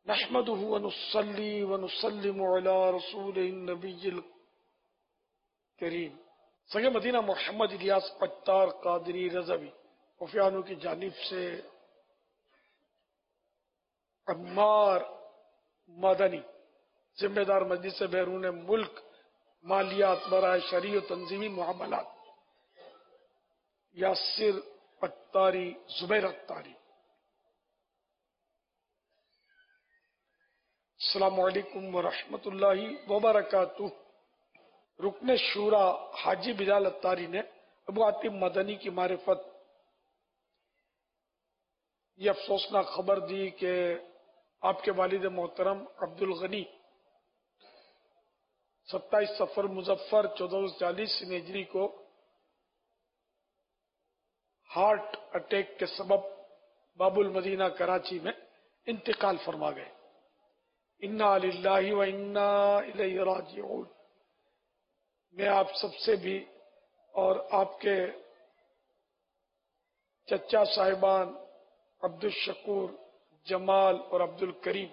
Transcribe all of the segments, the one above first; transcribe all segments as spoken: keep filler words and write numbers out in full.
نحمده ونصلي ونسلم على رسول النبی الکریم۔ سگے مدینہ محمد الیاس پٹار قادری رضوی خفیانوں کی جانب سے عمار مدنی ذمہ دار مجلس بیرون ملک مالیات برائے شرعی و تنظیمی معاملات یاسر اتاری زبیر اتاری۔ السلام علیکم ورحمۃ اللہ وبرکاتہ۔ رکن شورا حاجی بلال اتاری نے ابو عاطف مدنی کی معرفت یہ افسوسناک خبر دی کہ آپ کے والد محترم عبد الغنی ستائیس سفر مظفر چودہ سو چالیس ہجری کو ہارٹ اٹیک کے سبب باب المدینہ کراچی میں انتقال فرما گئے۔ انا للہ و انا الیہ راجعون۔ میں آپ سب سے بھی اور آپ کے چچا صاحبان عبد الشکور، جمال اور عبد الکریم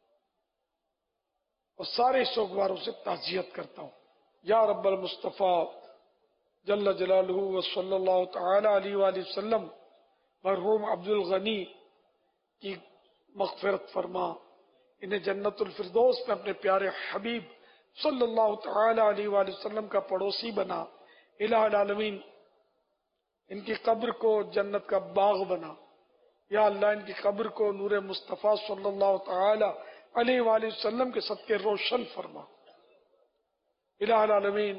اور سارے سوگواروں سے تعزیت کرتا ہوں۔ یا رب المصطفیٰ جل جلالہ و صلی اللہ تعالی علیہ وآلہ وسلم مرحوم عبد الغنی کی مغفرت فرما، انہیں جنت الفردوس میں اپنے پیارے حبیب صلی اللہ تعالی علیہ وآلہ وسلم کا پڑوسی بنا۔ الہ العالمین ان کی قبر کو جنت کا باغ بنا۔ یا اللہ ان کی قبر کو نور مصطفیٰ صلی اللہ تعالی علیہ وآلہ وسلم کے صدقے روشن فرما۔ الہ العالمین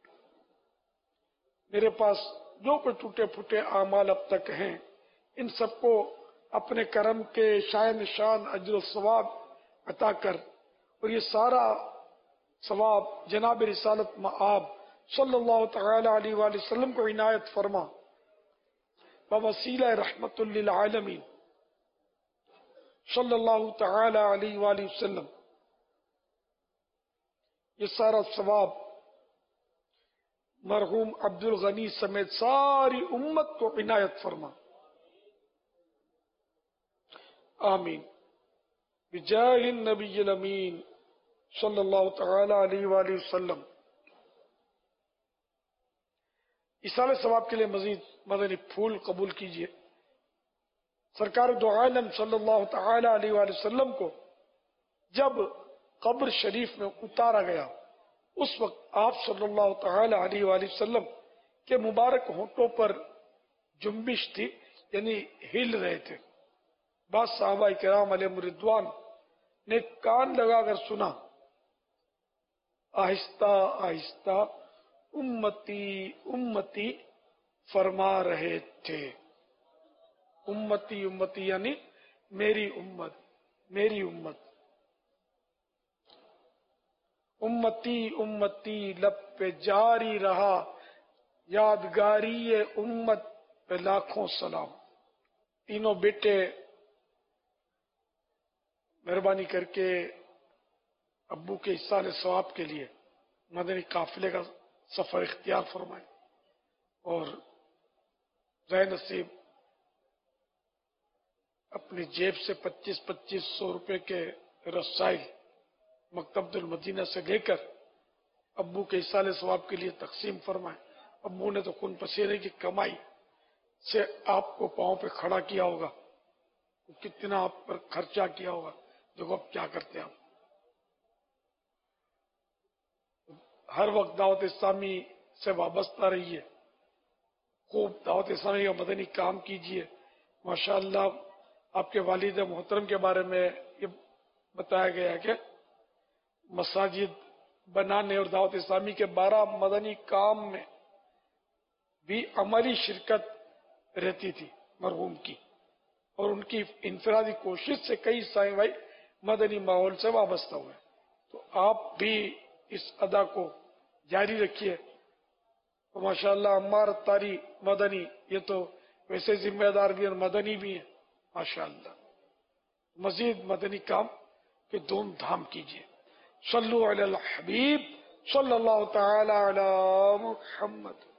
میرے پاس جو کوئی ٹوٹے پھوٹے اعمال اب تک ہیں ان سب کو اپنے کرم کے شائع نشان اجر و ثواب عطا کر، اور یہ سارا ثواب جناب رسالت مآب صلی اللہ تعالی علیہ وآلہ وسلم کو عنایت فرما بوسیلہ رحمت للعالمین صلی اللہ تعالی علیہ وآلہ وسلم۔ یہ سارا ثواب مرحوم عبد الغنی سمیت ساری امت کو عنایت فرما، آمین بجاہ النبی الامین صلی اللہ تعالی علیہ وآلہ وسلم۔ ایصال ثواب کے لیے مزید مدنی پھول قبول کیجئے۔ سرکار دو عالم صلی اللہ تعالی علیہ وآلہ وسلم کو جب قبر شریف میں اتارا گیا اس وقت آپ صلی اللہ تعالی علیہ وآلہ وسلم کے مبارک ہونٹوں پر جنبش تھی، یعنی ہل رہے تھے۔ بعض صحابہ کرام علیہ رضوان نے کان لگا کر سنا، آہستہ آہستہ امتی امتی فرما رہے تھے۔ امتی امتی یعنی میری امت میری امت۔ امتی امتی لب پہ جاری رہا، یادگاری امت پہ لاکھوں سلام۔ تینوں بیٹے مہربانی کر کے ابو کے ایصال ثواب کے لیے مدنی قافلے کا سفر اختیار فرمائیں، اور رہ نصیب اپنی جیب سے پچیس پچیس سو روپے کے رسائل مکتبۃ المدینہ سے لے کر ابو کے ایصال ثواب کے لیے تقسیم فرمائیں۔ ابو نے تو خون پسینے کی کمائی سے آپ کو پاؤں پہ کھڑا کیا ہوگا، کتنا آپ پر خرچہ کیا ہوگا، دیکھو اب کیا کرتے ہیں آپ۔ ہر وقت دعوت اسلامی سے وابستہ رہیے، خوب دعوت اسلامی کا مدنی کام کیجیے۔ ماشاءاللہ آپ کے والد محترم کے بارے میں یہ بتایا گیا ہے کہ مساجد بنانے اور دعوت اسلامی کے بارہ مدنی کام میں بھی عملی شرکت رہتی تھی مرحوم کی، اور ان کی انفرادی کوشش سے کئی سائیں بھائی مدنی ماحول سے وابستہ ہوئے۔ تو آپ بھی اس ادا کو جاری رکھیے۔ اور ماشاءاللہ عمار اتاری مدنی یہ تو ویسے ذمہ دار بھی اور مدنی بھی ہیں ماشاءاللہ۔ مزید مدنی کام کے دھوم دھام کیجیے۔ صلو علی الحبیب صلی اللہ تعالی علی محمد۔